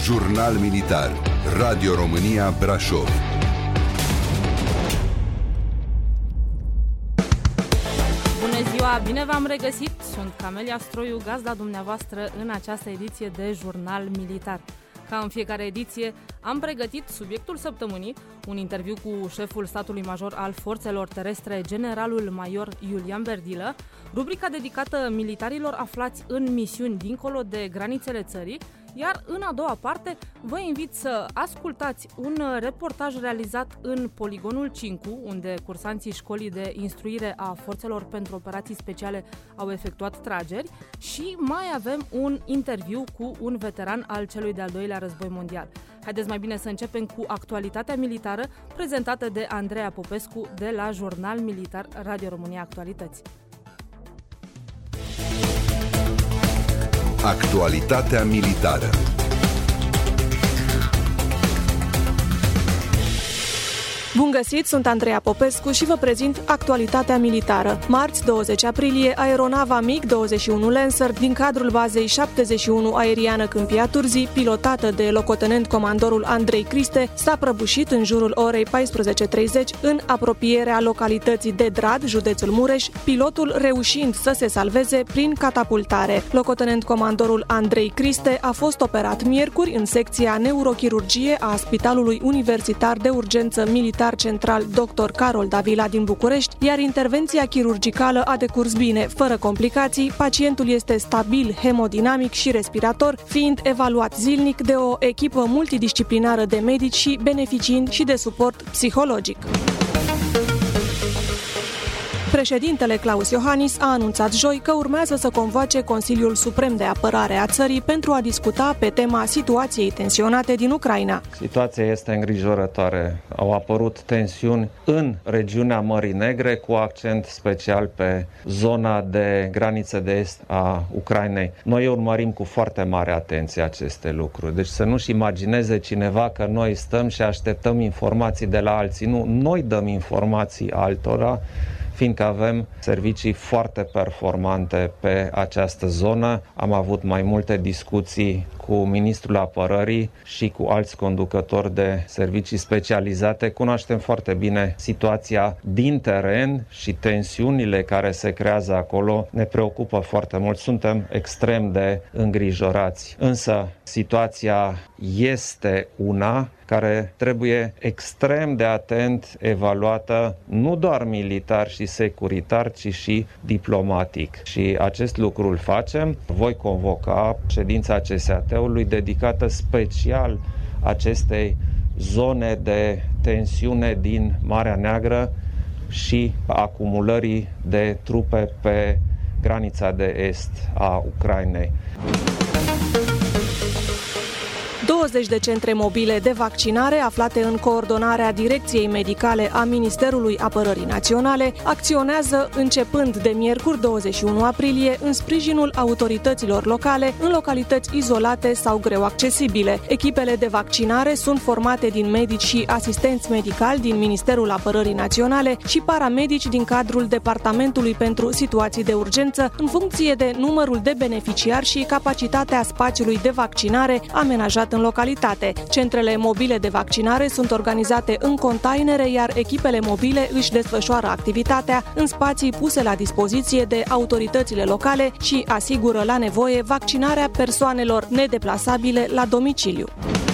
Jurnal Militar. Radio România Brașov. Bună ziua, bine v-am regăsit! Sunt Camelia Stroiu, gazda dumneavoastră în această ediție de Jurnal Militar. Ca în fiecare ediție, am pregătit subiectul săptămânii, un interviu cu șeful statului major al forțelor terestre, generalul major Iulian Berdilă, rubrica dedicată militarilor aflați în misiuni dincolo de granițele țării, iar în a doua parte vă invit să ascultați un reportaj realizat în Poligonul Cincu, unde cursanții școlii de instruire a forțelor pentru operații speciale au efectuat trageri, și mai avem un interviu cu un veteran al celui de-al doilea război mondial. Haideți mai bine să începem cu actualitatea militară prezentată de Andreea Popescu de la Jurnal Militar Radio România Actualități. Actualitatea militară. Bun găsit, sunt Andreea Popescu și vă prezint actualitatea militară. Marți, 20 aprilie, aeronava MiG-21 Lancer din cadrul bazei 71 aeriană Câmpia Turzii, pilotată de locotenent comandorul Andrei Criste, s-a prăbușit în jurul orei 14:30 în apropierea localității Dedrad, județul Mureș, pilotul reușind să se salveze prin catapultare. Locotenent comandorul Andrei Criste a fost operat miercuri în secția neurochirurgie a Spitalului Universitar de Urgență Militar Central Dr. Carol Davila din București, iar intervenția chirurgicală a decurs bine, fără complicații. Pacientul este stabil, hemodinamic și respirator, fiind evaluat zilnic de o echipă multidisciplinară de medici și beneficiind și de suport psihologic. Președintele Claus Iohannis a anunțat joi că urmează să convoace Consiliul Suprem de Apărare a țării pentru a discuta pe tema situației tensionate din Ucraina. Situația este îngrijorătoare. Au apărut tensiuni în regiunea Mării Negre, cu accent special pe zona de graniță de est a Ucrainei. Noi urmărim cu foarte mare atenție aceste lucruri. Deci să nu-și imagineze cineva că noi stăm și așteptăm informații de la alții. Nu, noi dăm informații altora, fiindcă avem servicii foarte performante pe această zonă. Am avut mai multe discuții cu ministrul apărării și cu alți conducători de servicii specializate. Cunoaștem foarte bine situația din teren și tensiunile care se creează acolo ne preocupă foarte mult. Suntem extrem de îngrijorați. Însă situația este una care trebuie extrem de atent evaluată, nu doar militar și securitar, ci și diplomatic. Și acest lucru îl facem. Voi convoca ședința CSAT-ului dedicată special acestei zone de tensiune din Marea Neagră și acumulării de trupe pe granița de est a Ucrainei. 20 de centre mobile de vaccinare aflate în coordonarea Direcției Medicale a Ministerului Apărării Naționale acționează începând de miercuri 21 aprilie în sprijinul autorităților locale în localități izolate sau greu accesibile. Echipele de vaccinare sunt formate din medici și asistenți medicali din Ministerul Apărării Naționale și paramedici din cadrul Departamentului pentru Situații de Urgență, în funcție de numărul de beneficiari și capacitatea spațiului de vaccinare amenajat în localitate. Centrele mobile de vaccinare sunt organizate în containere, iar echipele mobile își desfășoară activitatea în spații puse la dispoziție de autoritățile locale și asigură la nevoie vaccinarea persoanelor nedeplasabile la domiciliu.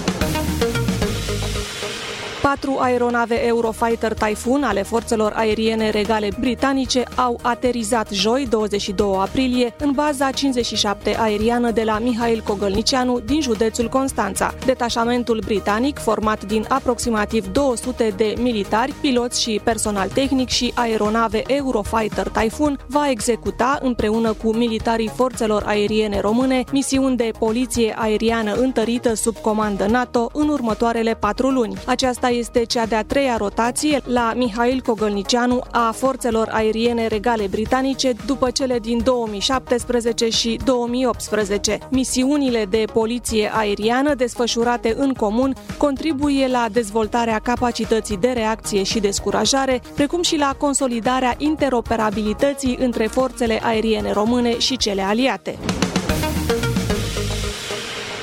4 aeronave Eurofighter Typhoon ale forțelor aeriene regale britanice au aterizat joi, 22 aprilie, în baza 57 aeriană de la Mihail Cogălnicianu din județul Constanța. Detașamentul britanic, format din aproximativ 200 de militari, piloți și personal tehnic și aeronave Eurofighter Typhoon, va executa împreună cu militarii forțelor aeriene române misiuni de poliție aeriană întărită sub comandă NATO în următoarele 4 luni. Aceasta este cea de-a 3-a rotație la Mihail Cogălnicianu a forțelor aeriene regale britanice după cele din 2017 și 2018. Misiunile de poliție aeriană desfășurate în comun contribuie la dezvoltarea capacității de reacție și descurajare, precum și la consolidarea interoperabilității între forțele aeriene române și cele aliate.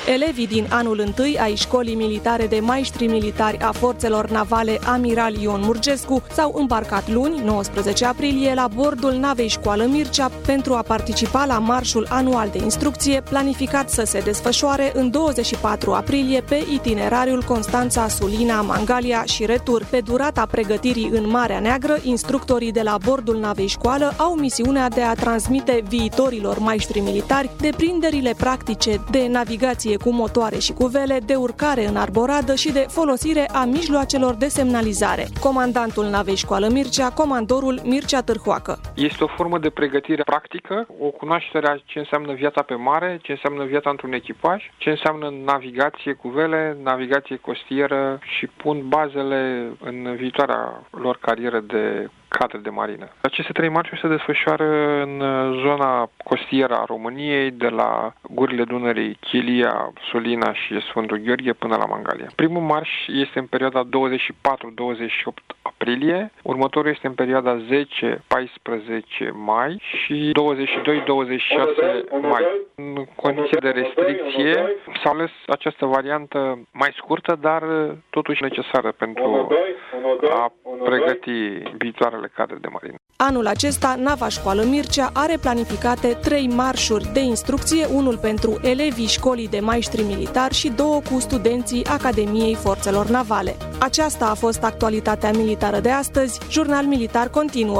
Elevii din anul 1 ai Școlii Militare de Maestri Militari a Forțelor Navale Amiral Ion Murgescu s-au îmbarcat luni, 19 aprilie, la bordul navei Școală Mircea pentru a participa la marșul anual de instrucție planificat să se desfășoare în 24 aprilie pe itinerariul Constanța-Sulina-Mangalia și retur. Pe durata pregătirii în Marea Neagră, instructorii de la bordul navei Școală au misiunea de a transmite viitorilor maestri militari deprinderile practice de navigație cu motoare și cu vele, de urcare în arboradă și de folosire a mijloacelor de semnalizare. Comandantul navei Școală Mircea, comandorul Mircea Târhoacă. Este o formă de pregătire practică, o cunoaștere a ce înseamnă viața pe mare, ce înseamnă viața într-un echipaj, ce înseamnă navigație cu vele, navigație costieră și pun bazele în viitoarea lor carieră de cadre de marină. Aceste 3 marșuri se desfășoară în zona costieră a României, de la gurile Dunării, Chilia, Sulina și Sfântul Gheorghe până la Mangalia. Primul marș este în perioada 24-28 aprilie, următorul este în perioada 10-14 mai și 22-26 mai. În condiții de restricție s-a ales această variantă mai scurtă, dar totuși necesară pentru a pregăti viitoarele cadre de marină. Anul acesta, nava Școală Mircea are planificate 3 marșuri de instrucție, unul pentru elevii Școlii de Maestri Militari și 2 cu studenții Academiei Forțelor Navale. Aceasta a fost actualitatea militară de astăzi. Jurnal Militar continuă.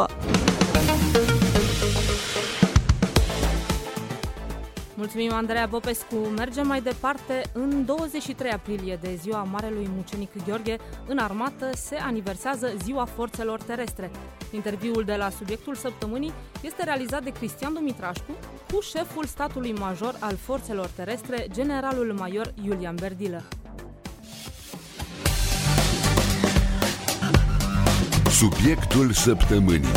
Mulțumim, Andreea Popescu. Mergem mai departe. În 23 aprilie, de ziua Marelui Mucenic Gheorghe, în armată se aniversează Ziua Forțelor Terestre. Interviul de la Subiectul Săptămânii este realizat de Cristian Dumitrașcu cu șeful statului major al Forțelor Terestre, generalul major Iulian Berdilă. Subiectul Săptămânii.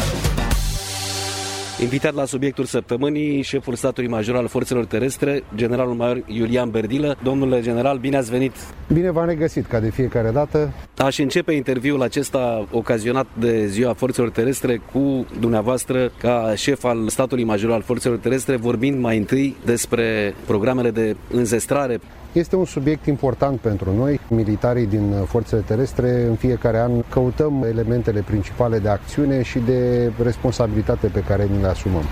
Invitat la Subiectul Săptămânii, șeful statului major al Forțelor Terestre, generalul major Iulian Berdilă. Domnule general, bine ați venit! Bine v-am regăsit, ca de fiecare dată. Aș începe interviul acesta ocazionat de Ziua Forțelor Terestre cu dumneavoastră ca șef al statului major al Forțelor Terestre, vorbind mai întâi despre programele de înzestrare. Este un subiect important pentru noi, militarii din Forțele Terestre. În fiecare an căutăm elementele principale de acțiune și de responsabilitate pe care ni le asumăm.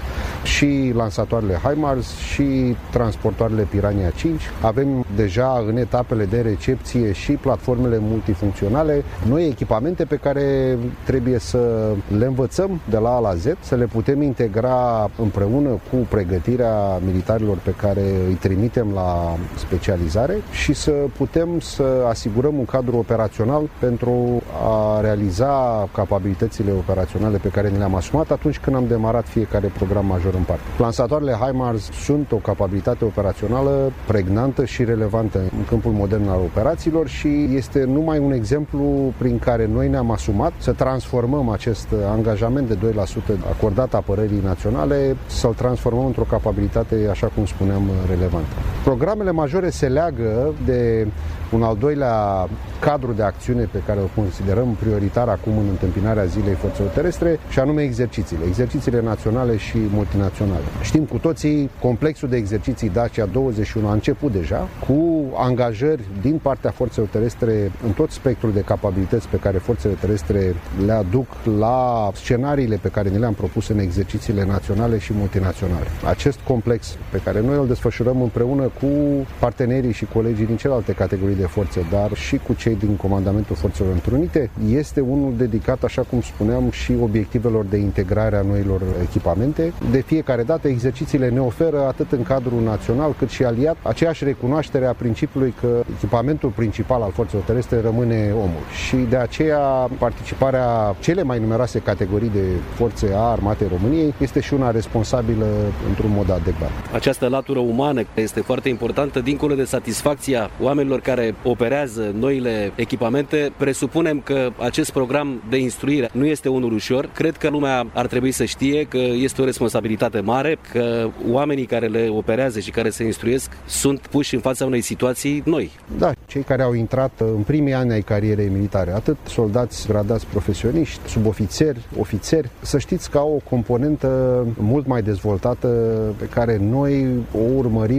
Și lansatoarele HIMARS și transportoarele Piranha 5. Avem deja în etapele de recepție și platformele multifuncționale noi echipamente pe care trebuie să le învățăm de la A la Z, să le putem integra împreună cu pregătirea militarilor pe care îi trimitem la specializare și să putem să asigurăm un cadru operațional pentru a realiza capabilitățile operaționale pe care ni le-am asumat atunci când am demarat fiecare program major în parte. Lansatoarele HIMARS sunt o capabilitate operațională pregnantă și relevantă în câmpul modern al operațiilor și este numai un exemplu prin care noi ne-am asumat să transformăm acest angajament de 2% acordat apărării naționale, să-l transformăm într-o capabilitate, așa cum spuneam, relevantă. Programele majore se leagă de un al doilea cadru de acțiune pe care o considerăm prioritar acum în întâmpinarea Zilei Forțelor Terestre, și anume exercițiile naționale și multinaționale. Știm cu toții, complexul de exerciții Dacia 21 a început deja cu angajări din partea Forțelor Terestre în tot spectrul de capabilități pe care Forțele Terestre le aduc la scenariile pe care ni le-am propus în exercițiile naționale și multinaționale. Acest complex pe care noi îl desfășurăm împreună cu partenerii și colegii din celelalte categorii de forțe, dar și cu cei din Comandamentul Forțelor Întrunite, este unul dedicat, așa cum spuneam, și obiectivelor de integrare a noilor echipamente. De fiecare dată, exercițiile ne oferă, atât în cadrul național cât și aliat, aceeași recunoaștere a principiului că echipamentul principal al Forțelor Terestre rămâne omul. Și de aceea participarea cele mai numeroase categorii de forțe a Armatei României este și una responsabilă într-un mod adecvat. Această latură umană este foarte importantă, dincolo de satisfacția oamenilor care operează noile echipamente. Presupunem că acest program de instruire nu este unul ușor. Cred că lumea ar trebui să știe că este o responsabilitate mare, că oamenii care le operează și care se instruiesc sunt puși în fața unei situații noi. Da, cei care au intrat în primii ani ai carierei militare, atât soldați gradați profesioniști, subofițeri, ofițeri, să știți că au o componentă mult mai dezvoltată pe care noi o urmărim în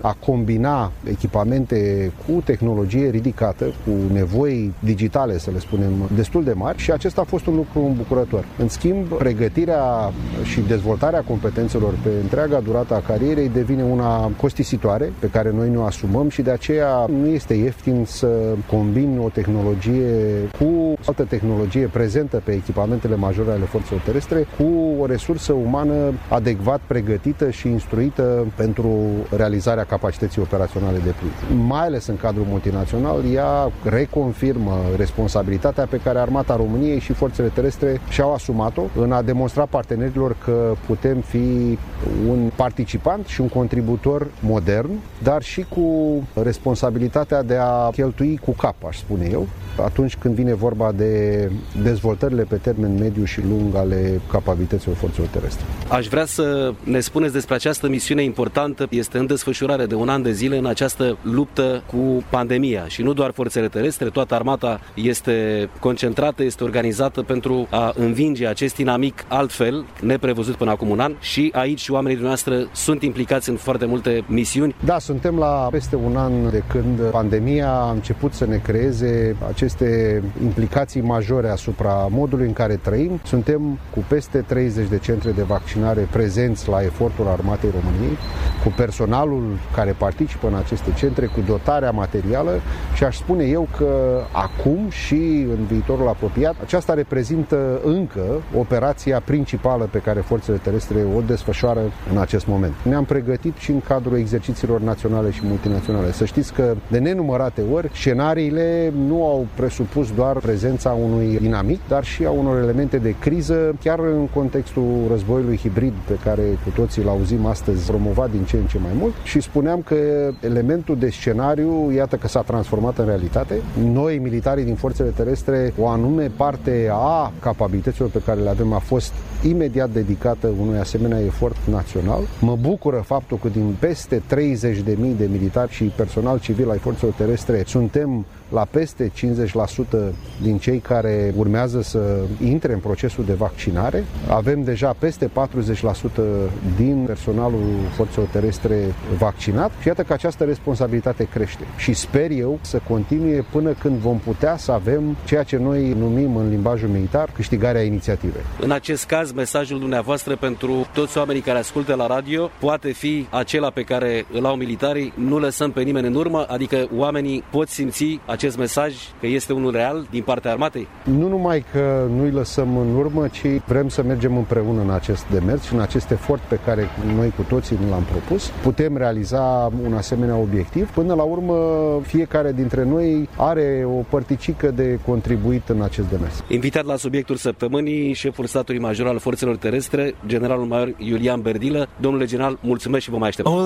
a combina echipamente cu tehnologie ridicată, cu nevoi digitale, să le spunem, destul de mari și acesta a fost un lucru îmbucurător. În schimb, pregătirea și dezvoltarea competențelor pe întreaga durată a carierei devine una costisitoare, pe care noi ne o asumăm și de aceea nu este ieftin să combini o tehnologie cu altă tehnologie prezentă pe echipamentele majore ale forțelor terestre cu o resursă umană adecvat pregătită și instruită pentru realizarea capacității operaționale de plin. Mai ales în cadrul multinațional, ea reconfirmă responsabilitatea pe care Armata României și forțele terestre și-au asumat-o în a demonstra partenerilor că putem fi un participant și un contributor modern, dar și cu responsabilitatea de a cheltui cu cap, aș spune eu, atunci când vine vorba de dezvoltările pe termen mediu și lung ale capabilităților forțelor terestre. Aș vrea să ne spuneți despre această misiune importantă. Este în desfășurare de un an de zile în această luptă cu pandemia și nu doar forțele terestre, toată armata este concentrată, este organizată pentru a învinge acest inamic altfel, neprevăzut până acum un an și aici oamenii dumneavoastră sunt implicați în foarte multe misiuni. Da, suntem la peste un an de când pandemia a început să ne creeze aceste implicații majore asupra modului în care trăim. Suntem cu peste 30 de centre de vaccinare prezenți la efortul Armatei României, cu personalul care participă în aceste centre, cu dotarea materială și aș spune eu că acum și în viitorul apropiat, aceasta reprezintă încă operația principală pe care forțele terestre o desfășoară în acest moment. Ne-am pregătit și în cadrul exercițiilor naționale și multinaționale. Să știți că de nenumărate ori scenariile nu au presupus doar prezența unui inamic, dar și a unor elemente de criză, chiar în contextul războiului hibrid pe care cu toții îl auzim astăzi promovat din ce în ce mai mult și spuneam că elementul de scenariu, iată că s-a transformat în realitate. Noi, militarii din forțele terestre, o anume parte a capabilităților pe care le avem a fost imediat dedicată unui asemenea efort național. Mă bucură faptul că din peste 30.000 de militari și personal civil ai forțelor terestre suntem la peste 50% din cei care urmează să intre în procesul de vaccinare. Avem deja peste 40% din personalul forțelor terestre vaccinat și iată că această responsabilitate crește. Și sper eu să continue până când vom putea să avem ceea ce noi numim în limbajul militar câștigarea inițiativei. În acest caz, mesajul dumneavoastră pentru toți oamenii care ascultă la radio poate fi acela pe care îl au militarii, nu lăsăm pe nimeni în urmă, adică oamenii pot simți acest mesaj că este unul real din partea armatei? Nu numai că nu-i lăsăm în urmă, ci vrem să mergem împreună în acest demers și în acest efort pe care noi cu toții ne l-am propus. Putem realiza un asemenea obiectiv. Până la urmă, fiecare dintre noi are o părticică de contribuit în acest demers. Invitat la subiectul săptămânii, șeful statului major al forțelor terestre, generalul major Iulian Berdilă. Domnule general, mulțumesc și vă mai aștept.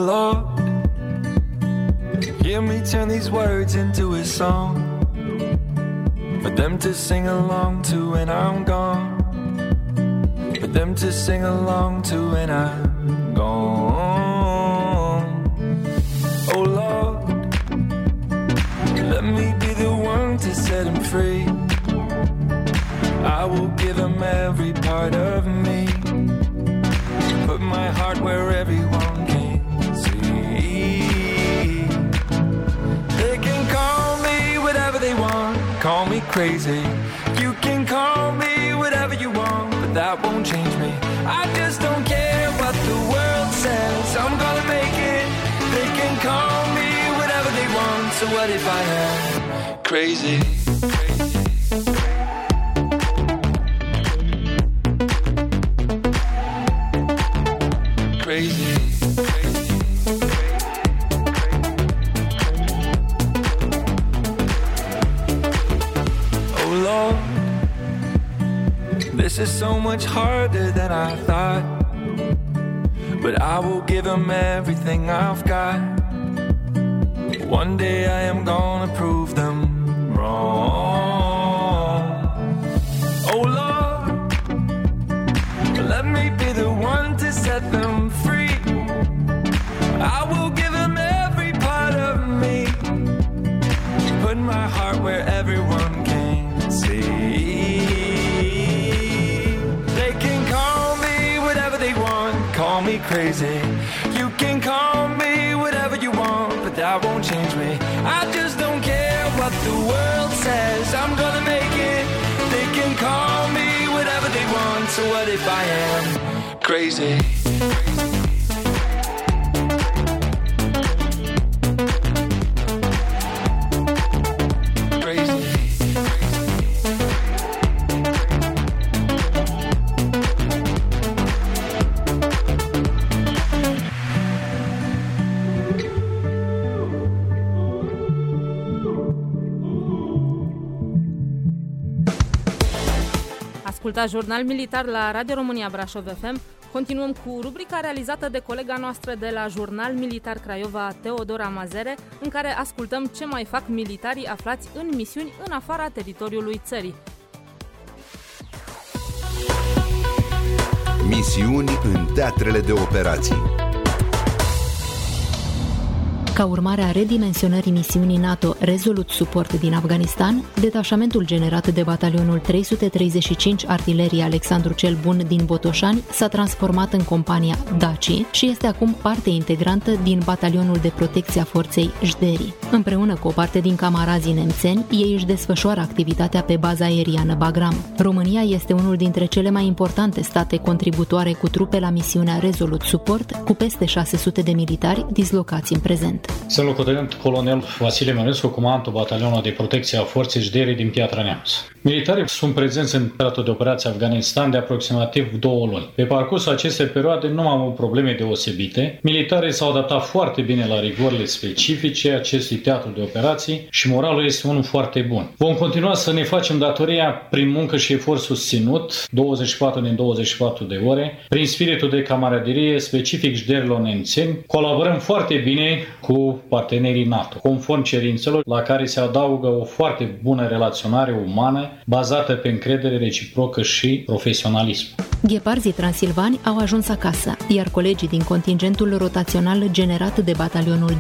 Hear me turn these words into a song for them to sing along to when I'm gone, for them to sing along to when I'm gone. Oh Lord, let me be the one to set him free. I will give him every part of me, put my heart where everyone can see. They can call me whatever they want, call me crazy. You can call me whatever you want, but that won't change me. I just don't care what the world says, I'm gonna make it. They can call me whatever they want, so what if I am crazy? Crazy. Oh Lord, this is so much harder than I thought, but I will give him everything I've got. One day I am gonna prove them wrong. Oh Lord, let me be the one to set them free. I will give them every part of me, put my heart where everyone can see. They can call me whatever they want, call me crazy. You can call me whatever you want, that won't change me. I just don't care what the world says. I'm gonna make it. They can call me whatever they want. So what if I am crazy? Ascultați Jurnal Militar la Radio România Brașov FM. Continuăm cu rubrica realizată de colega noastră de la Jurnal Militar Craiova, Teodora Mazere, în care ascultăm ce mai fac militarii aflați în misiuni în afara teritoriului țării. Misiuni în teatrele de operații. Ca urmare a redimensionării misiunii NATO Resolute Support din Afganistan, detașamentul generat de batalionul 335 Artilerie Alexandru cel Bun din Botoșani s-a transformat în compania Daci și este acum parte integrantă din batalionul de protecție a forței Jderi. Împreună cu o parte din camarazii nemțeni, ei își desfășoară activitatea pe baza aeriană Bagram. România este unul dintre cele mai importante state contributoare cu trupe la misiunea Resolute Support, cu peste 600 de militari dislocați în prezent. Sunt locotenent colonel Vasile Mănescu, comandul batalionului de protecție a forței Jderi din Piatra Neamț. Militarii sunt prezenți în teatrul de operație Afganistan de aproximativ 2 luni. Pe parcursul acestei perioade nu am avut probleme deosebite. Militarii s-au adaptat foarte bine la rigorile specifice acestui teatru de operații și moralul este unul foarte bun. Vom continua să ne facem datoria prin muncă și efort susținut, 24 din 24 de ore, prin spiritul de camaraderie specific jderilor nemțeni. Colaborăm foarte bine cu partenerii NATO, conform cerințelor la care se adaugă o foarte bună relaționare umană bazată pe încredere reciprocă și profesionalism. Gheparzii transilvani au ajuns acasă, iar colegii din contingentul rotațional generat de batalionul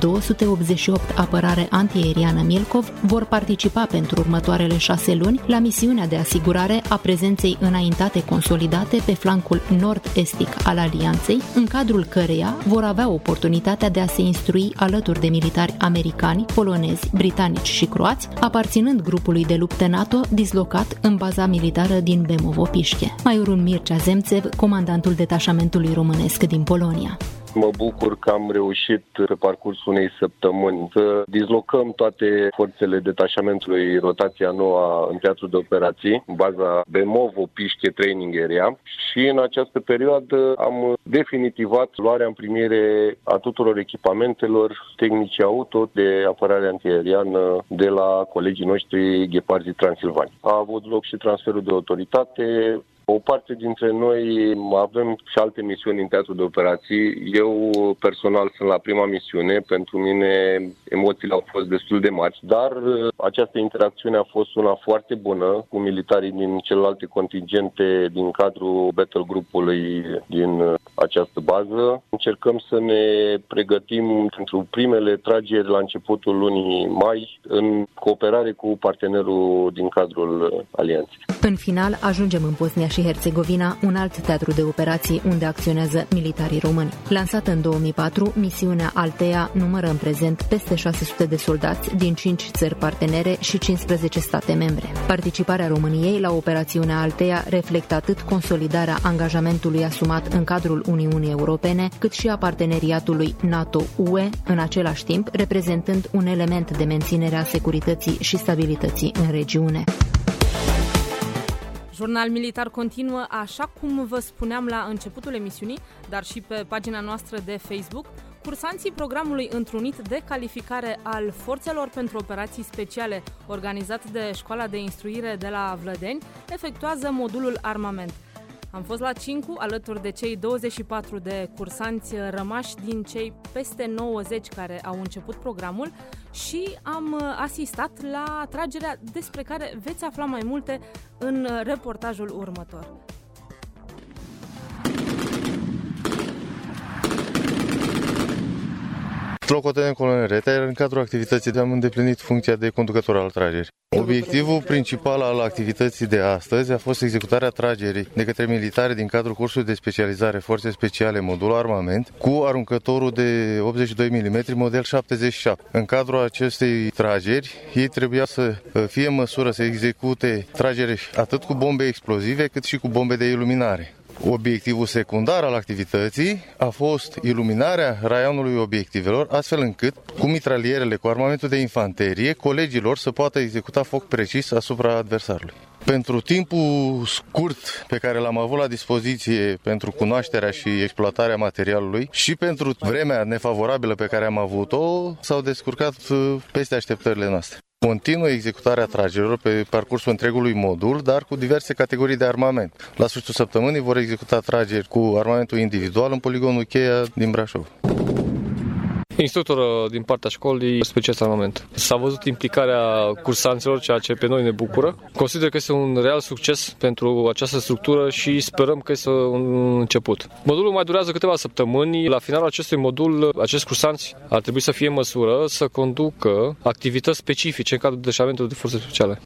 288 Apărare Antiaeriană Milcov vor participa pentru următoarele 6 luni la misiunea de asigurare a prezenței înaintate consolidate pe flancul nord-estic al Alianței, în cadrul căreia vor avea oportunitatea de a se instrui alături de militari americani, polonezi, britanici și croați, aparținând grupului de luptă NATO dislocat în baza militară din Bemovo-Pișche. Majorul Mircea Zemțev, comandantul detașamentului românesc din Polonia. Mă bucur că am reușit pe parcursul unei săptămâni să dislocăm toate forțele detașamentului rotația nouă în teatru de operații, în baza Bemovo-Pișche Training Area, și în această perioadă am definitivat luarea în primire a tuturor echipamentelor tehnice auto de apărare antiaeriană de la colegii noștri Gheparzii transilvani. A avut loc și transferul de autoritate. O parte dintre noi avem și alte misiuni în teatru de operații. Eu personal sunt la prima misiune. Pentru mine emoțiile au fost destul de mari, dar această interacțiune a fost una foarte bună cu militarii din celelalte contingente din cadrul battle group-ului din această bază. Încercăm să ne pregătim pentru primele trageri la începutul lunii mai în cooperare cu partenerul din cadrul alianței. În final, ajungem în Bosnia și Herțegovina, un alt teatru de operații unde acționează militarii români. Lansată în 2004, misiunea Altea numără în prezent peste 600 de soldați din 5 țări partenere și 15 state membre. Participarea României la operațiunea Altea reflectă atât consolidarea angajamentului asumat în cadrul Uniunii Europene, cât și a parteneriatului NATO-UE, în același timp reprezentând un element de menținere a securității și stabilității în regiune. Jurnal Militar continuă, așa cum vă spuneam la începutul emisiunii, dar și pe pagina noastră de Facebook. Cursanții programului întrunit de calificare al Forțelor pentru Operații Speciale, organizat de Școala de Instruire de la Vlădeni, efectuează modulul armament. Am fost la Cincu alături de cei 24 de cursanți rămași din cei peste 90 care au început programul și am asistat la tragerea despre care veți afla mai multe în reportajul următor. locotenent colonel Reta, iar în cadrul activității am îndeplinit funcția de conducător al tragerii. Obiectivul principal al activității de astăzi a fost executarea tragerii de către militari din cadrul cursului de specializare Forțe Speciale Modul Armament cu aruncătorul de 82 mm model 77. În cadrul acestei trageri, ei trebuia să fie în măsură să execute tragere atât cu bombe explozive cât și cu bombe de iluminare. Obiectivul secundar al activității a fost iluminarea raionului obiectivelor, astfel încât, cu mitralierele, cu armamentul de infanterie, colegilor să poată executa foc precis asupra adversarului. Pentru timpul scurt pe care l-am avut la dispoziție pentru cunoașterea și exploatarea materialului și pentru vremea nefavorabilă pe care am avut-o, s-au descurcat peste așteptările noastre. Continuă executarea tragerilor pe parcursul întregului modul, dar cu diverse categorii de armament. La sfârșitul săptămânii vor executa trageri cu armamentul individual în poligonul Cheia din Brașov. Instructor din partea școlii, specialist armament. S-a văzut implicarea cursanților, ceea ce pe noi ne bucură. Consider că este un real succes pentru această structură și sperăm că este un început. Modulul mai durează câteva săptămâni. La finalul acestui modul, acești cursanți ar trebui să fie în măsură să conducă activități specifice în cadrul detașamentului de forțe speciale.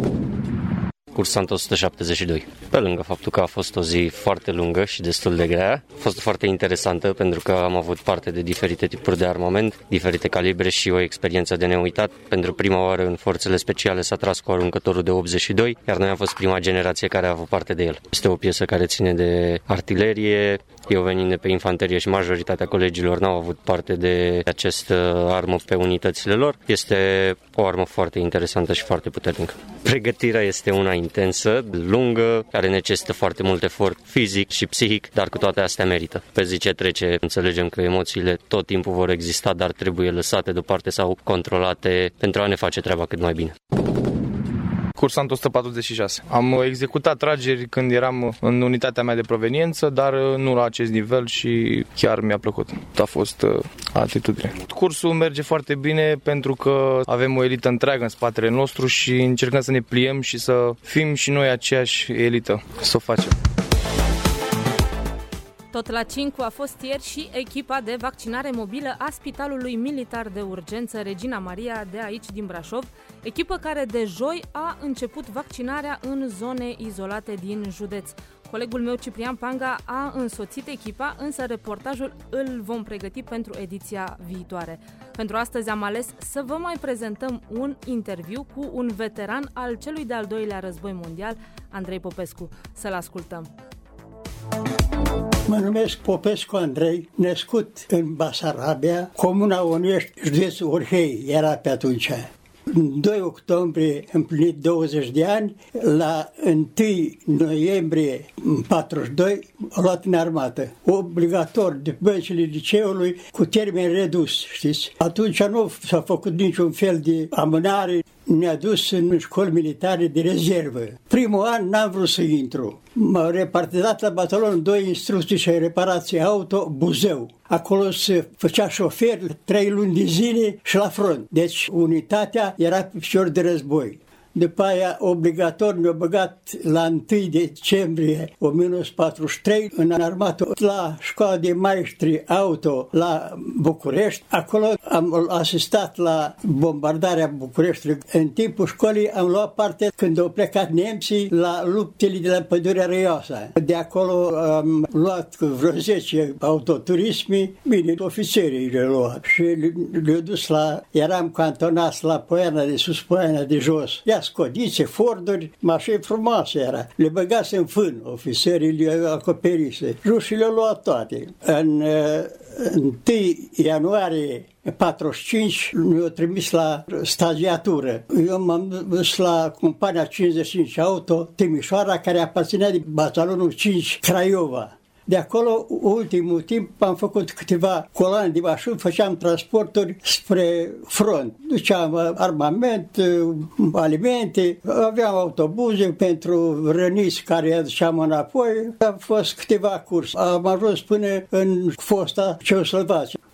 Cursant 172. Pe lângă faptul că a fost o zi foarte lungă și destul de grea, a fost foarte interesantă pentru că am avut parte de diferite tipuri de armament, diferite calibre și o experiență de neuitat. Pentru prima oară în forțele speciale s-a tras cu aruncătorul de 82, iar noi am fost prima generație care a avut parte de el. Este o piesă care ține de artilerie, eu venind de pe infanterie și majoritatea colegilor n-au avut parte de această armă pe unitățile lor. Este o armă foarte interesantă și foarte puternică. Pregătirea este una intensă, lungă, care necesită foarte mult efort fizic și psihic, dar cu toate astea merită. Pe zi ce trece, înțelegem că emoțiile tot timpul vor exista, dar trebuie lăsate deoparte sau controlate pentru a ne face treaba cât mai bine. Cursant 146. Am executat trageri când eram în unitatea mea de proveniență, dar nu la acest nivel și chiar mi-a plăcut. A fost atitudine. Cursul merge foarte bine pentru că avem o elită întreagă în spatele nostru și încercăm să ne pliem și să fim și noi aceeași elită, să o facem. Tot la Cincu a fost ieri și echipa de vaccinare mobilă a Spitalului Militar de Urgență Regina Maria de aici din Brașov, echipă care de joi a început vaccinarea în zone izolate din județ. Colegul meu Ciprian Panga a însoțit echipa, însă reportajul îl vom pregăti pentru ediția viitoare. Pentru astăzi am ales să vă mai prezentăm un interviu cu un veteran al celui de-al doilea război mondial, Andrei Popescu. Să-l ascultăm. Mă numesc Popescu Andrei, născut în Basarabia, comuna Onuiești, județul Orhei, era pe atunci. În 2 octombrie împlinit 20 de ani, la 1 noiembrie 42 a luat în armată, obligator de băncile liceului cu termen redus, știți? Atunci nu s-a făcut niciun fel de amânare, ne-a dus în școli militare de rezervă. Primul an n-am vrut să intru. M-au repartizat la batalon 2 instrucții și reparație auto Buzău. Acolo se făcea șofer 3 luni de zile și la front. Deci unitatea era pe picior de război. După aia, obligator, ne-a băgat la 1 decembrie 1943 în armată la școala de maestri auto la București. Acolo am asistat la bombardarea Bucureștiului. În timpul școlii am luat parte când au plecat nemții la luptele de la Pădurea Răioasa. De acolo am luat vreo 10 autoturismi, bine, ofițerii le-au luat și le-au dus la, eram cantonați la Poiana de sus, Poiana de jos. Scodițe, Forduri, mașini frumoase era. Le băgase în fân, ofițerii le acoperise. Rușii le-au luat toate. În 1 ianuarie 45 ne-au trimis la stagiatură. Eu m-am dus la compania 55 Auto Timișoara, care aparținea de batalonul 5 Craiova. De acolo, ultimul timp, am făcut câteva coloane de mașini, făceam transporturi spre front. Duceam armament, alimente, aveam autobuze pentru răniți care aduceam înapoi. Am fost câteva curse. Am ajuns până în fosta Ceoslovacia.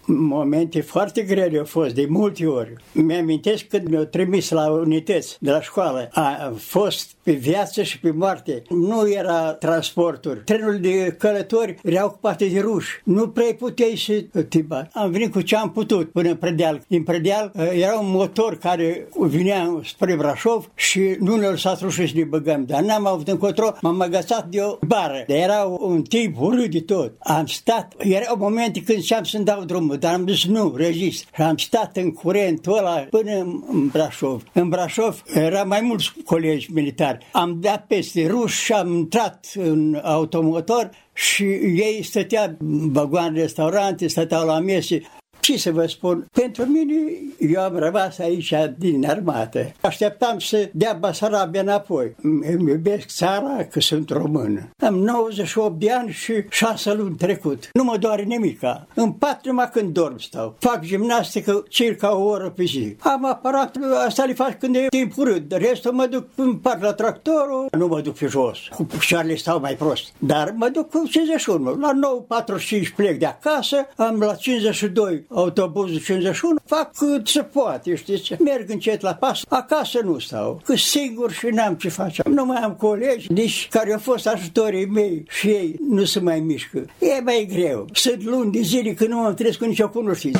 Momente foarte grele au fost, de multe ori. Mi-amintesc când mi-au trimis la unități de la școală. A fost pe viață și pe moarte. Nu era transporturi. Trenul de călători era ocupate de ruși. Nu prea puteai să te bați. Am venit cu ce am putut până în Predeal. În Predeal era un motor care vinea spre Brașov și nu ne-a lăsat rușii să ne băgăm. Dar n-am avut încotro, m-am agățat de o bară. Dar era un tip urât de tot. Am stat, erau momente când ziceam să-mi dau drumul, dar am zis nu, rezist. Și am stat în curentul ăla până în Brașov. În Brașov era mai mulți colegi militari. Am dat peste ruși și am intrat în automotor și ei stăteau în vagoane, restaurante, stăteau la mese. Ce să vă spun? Pentru mine, eu am rămas aici din armată. Așteptam să dea Basarabia înapoi. Îmi iubesc țara că sunt român. Am 98 de ani și 6 luni trecut. Nu mă doare nimica. În pat numai când dorm stau. Fac gimnastică circa o oră pe zi. Am aparat, asta le fac când e timp urât. De restul mă duc în pat la tractorul. Nu mă duc pe jos. Cu picioarele stau mai prost. Dar mă duc cu 51. La 9:45 plec de acasă. Am la 52 autobuzul 51, fac cât se poate, știți? Merg încet la pas, acasă nu stau, că singur și n-am ce face. Nu mai am colegi, nici care au fost ajutorii mei și ei nu se mai mișcă. E mai greu. Sunt luni de zile când nu am trezit cu nicio cunoștință.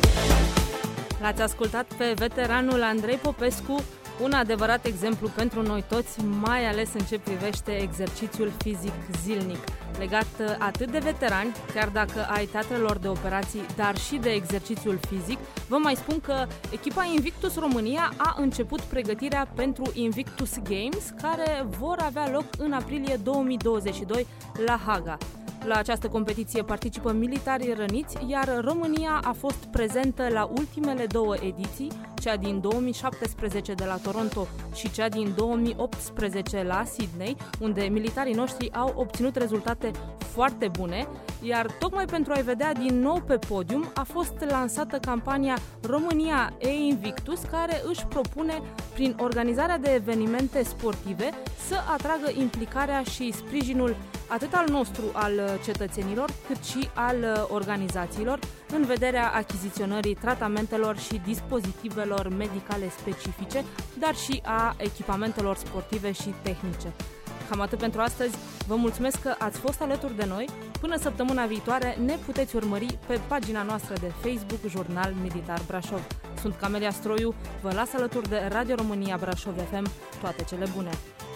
L-ați ascultat pe veteranul Andrei Popescu, un adevărat exemplu pentru noi toți, mai ales în ce privește exercițiul fizic zilnic. Legat atât de veterani, chiar dacă ai teatrelor de operații, dar și de exercițiul fizic, vă mai spun că echipa Invictus România a început pregătirea pentru Invictus Games, care vor avea loc în aprilie 2022 la Haga. La această competiție participă militari răniți, iar România a fost prezentă la ultimele două ediții, cea din 2017 de la Toronto și cea din 2018 la Sydney, unde militarii noștri au obținut rezultate foarte bune, iar tocmai pentru a-i vedea din nou pe podium a fost lansată campania România e-Invictus, care își propune, prin organizarea de evenimente sportive, să atragă implicarea și sprijinul atât al nostru, al cetățenilor, cât și al organizațiilor, în vederea achiziționării tratamentelor și dispozitivelor medicale specifice, dar și a echipamentelor sportive și tehnice. Cam atât pentru astăzi. Vă mulțumesc că ați fost alături de noi. Până săptămâna viitoare ne puteți urmări pe pagina noastră de Facebook Jurnal Militar Brașov. Sunt Camelia Stroiu, vă las alături de Radio România Brașov FM. Toate cele bune!